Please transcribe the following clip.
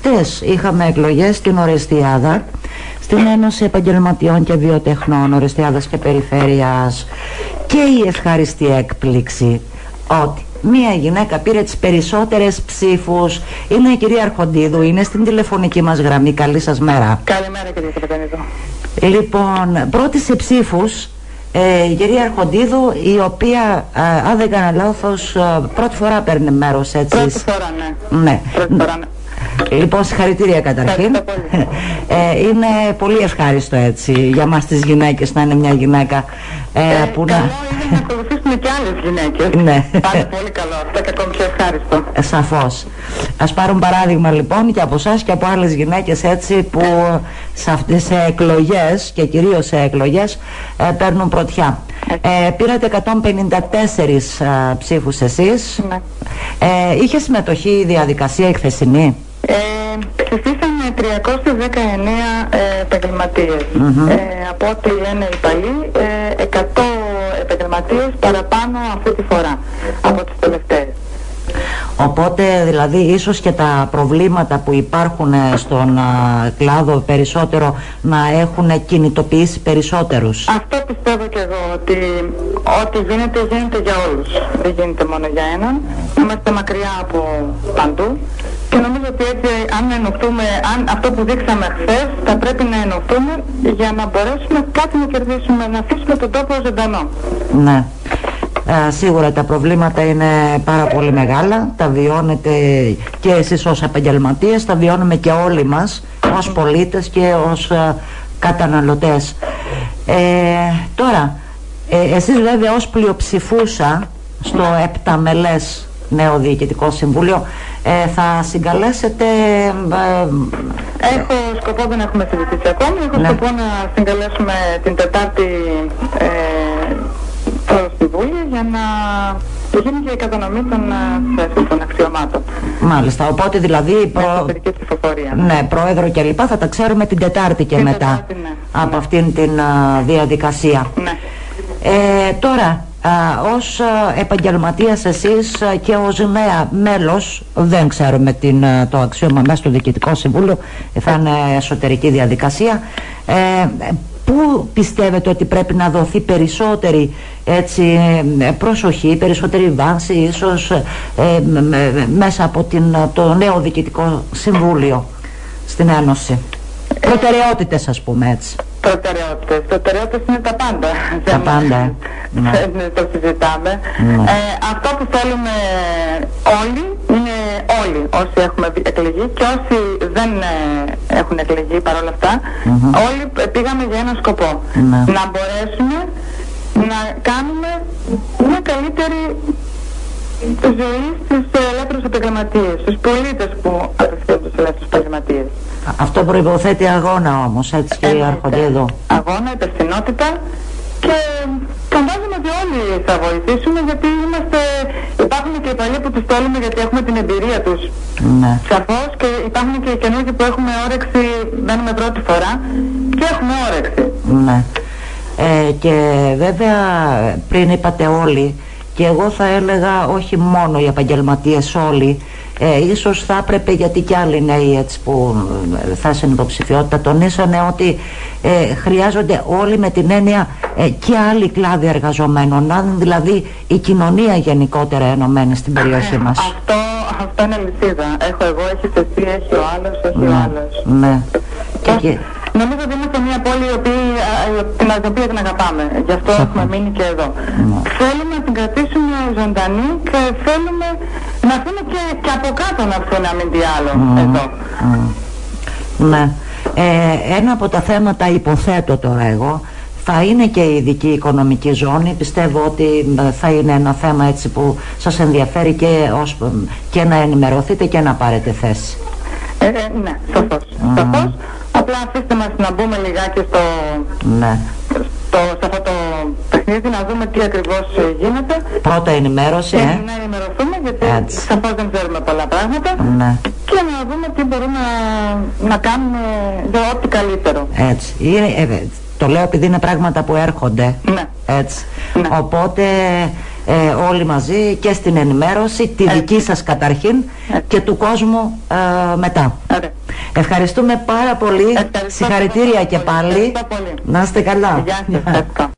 χτες είχαμε εκλογές στην Ορεστιάδα, στην Ένωση Επαγγελματιών και Βιοτεχνών Ορεστιάδας και Περιφέρειας, και η ευχάριστη έκπληξη ότι μία γυναίκα πήρε τις περισσότερες ψήφους. Είναι η κυρία Αρχοντίδου, είναι στην τηλεφωνική μας γραμμή. Καλή σας μέρα. Καλημέρα κυρία Καπετανίδου. Λοιπόν, πρώτη σε ψήφους η κυρία Αρχοντίδου, η οποία, αν δεν κάνω λάθος, πρώτη φορά παίρνει μέρος, έτσι. Πρώτη φορά, ναι. Ναι. Πρώτη φορά, ναι. Λοιπόν, συγχαρητήρια καταρχήν. Είναι πολύ ευχάριστο, έτσι, για μας τις γυναίκες να είναι μια γυναίκα που να... Καλό είναι να ακολουθήσουμε και άλλες γυναίκες. Ναι. Πάντα πολύ καλό αυτό και ακόμη πιο ευχάριστο. Σαφώς. Ας πάρουν παράδειγμα λοιπόν και από εσάς και από άλλες γυναίκες, έτσι, που σε εκλογές και κυρίως σε εκλογές παίρνουν πρωτιά. Πήρατε 154 ψήφους εσείς. Ναι. Είχε συμμετοχή η διαδικασία η χθεσινή? Ψηφίσαμε 319 επαγγελματίες. Από ό,τι λένε οι παλιοί, 100 επαγγελματίες παραπάνω αυτή τη φορά από τις τελευταίες. Οπότε δηλαδή ίσως και τα προβλήματα που υπάρχουν στον κλάδο περισσότερο να έχουν κινητοποιήσει περισσότερους. Αυτό πιστεύω και εγώ, ότι ό,τι γίνεται για όλους, δεν γίνεται μόνο για έναν. Είμαστε μακριά από παντού και νομίζω ότι έτσι, αν ενωθούμε, αν αυτό που δείξαμε χθες, θα πρέπει να ενωθούμε για να μπορέσουμε κάτι να κερδίσουμε, να αφήσουμε τον τόπο ζωντανό. Ναι. Σίγουρα τα προβλήματα είναι πάρα πολύ μεγάλα, τα βιώνετε και εσείς ως επαγγελματίες, τα βιώνουμε και όλοι μας ως πολίτες και ως καταναλωτές. Τώρα, εσείς βέβαια ως πλειοψηφούσα στο 7μελές νέο Διοικητικό Συμβούλιο θα συγκαλέσετε... Έχω σκοπό, δεν έχουμε συζητήσει ακόμη, έχω σκοπό να συγκαλέσουμε την Τετάρτη το Συμβούλιο για να γίνει και η κατανομή των αξιωμάτων. Μάλιστα, οπότε δηλαδή ναι, πρόεδρο και λοιπά θα τα ξέρουμε την Τετάρτη και μετά Τετάρτη, ναι. Από αυτήν την διαδικασία. Ναι. Τώρα, ως επαγγελματίας εσείς και ως νέα μέλος, δεν ξέρουμε το αξίωμα μέσα στο Διοικητικό Συμβούλιο, θα είναι εσωτερική διαδικασία. Πού πιστεύετε ότι πρέπει να δοθεί περισσότερη, έτσι, προσοχή, περισσότερη βάση ίσως μέσα από το νέο Διοικητικό Συμβούλιο στην Ένωση? Προτεραιότητες, ας πούμε, έτσι. Προτεραιότητες είναι τα πάντα. Τα πάντα. Δεν το συζητάμε. Αυτό που θέλουμε όλοι είναι όλοι όσοι έχουμε εκλεγεί και όσοι δεν έχουν εκλεγεί παρόλα αυτά. Όλοι πήγαμε για ένα σκοπό. Να μπορέσουμε να κάνουμε μια καλύτερη ζωή στους ελεύθερους επαγγελματίες, στους πολίτες που απευθύνονται στους ελεύθερους επαγγελματίες. Αυτό προϋποθέτει αγώνα όμως, έτσι, κυρία Αρχοντίδου. Αγώνα, υπευθυνότητα και φαντάζομαι ότι όλοι θα βοηθήσουμε, γιατί υπάρχουν και οι παλιοί που τους θέλουμε γιατί έχουμε την εμπειρία τους. Ναι. Σαφώς, και υπάρχουν και οι καινούργοι που έχουμε όρεξη, μένουμε πρώτη φορά και έχουμε όρεξη. Ναι. Και βέβαια πριν είπατε όλοι, και εγώ θα έλεγα όχι μόνο οι επαγγελματίες, όλοι. Ίσως θα έπρεπε, γιατί και άλλοι νέοι, έτσι, που θα είναι υποψηφιότητα, τονίσανε ότι χρειάζονται όλοι, με την έννοια και άλλοι κλάδοι εργαζομένων, να είναι δηλαδή η κοινωνία γενικότερα ενωμένη στην περιοχή μας. Αυτό είναι αλυσίδα. Έχω εγώ, έχεις εσύ, έχει ο άλλος, έχει ο άλλος. Ναι. Νομίζω ότι είμαστε μια πόλη την οποία την αγαπάμε. Γι' αυτό έχουμε μείνει και εδώ. Θέλουμε να την κρατήσουμε ζωντανή και θέλουμε να αφήνουμε και από κάτω να έρθουν, να μην τι άλλο εδώ. Ναι. Ένα από τα θέματα, υποθέτω τώρα εγώ, θα είναι και η ειδική οικονομική ζώνη. Πιστεύω ότι θα είναι ένα θέμα, έτσι, που σας ενδιαφέρει και να ενημερωθείτε και να πάρετε θέση. Ναι, σαφώς. Απλά αφήστε μας να μπούμε λιγάκι σε αυτό το παιχνίδι, να δούμε τι ακριβώς γίνεται. Πρώτα ενημέρωση, να ενημερωθούμε, γιατί σαφώς δεν ξέρουμε πολλά πράγματα. Ναι. Και να δούμε τι μπορούμε να κάνουμε για ό,τι καλύτερο. Έτσι. Το λέω επειδή είναι πράγματα που έρχονται. Ναι. Έτσι. Ναι. Οπότε όλοι μαζί και στην ενημέρωση, τη δική σας καταρχήν και του κόσμου μετά. Ευχαριστούμε πάρα πολύ. Συγχαρητήρια και πάλι. Να είστε καλά. Γεια σας.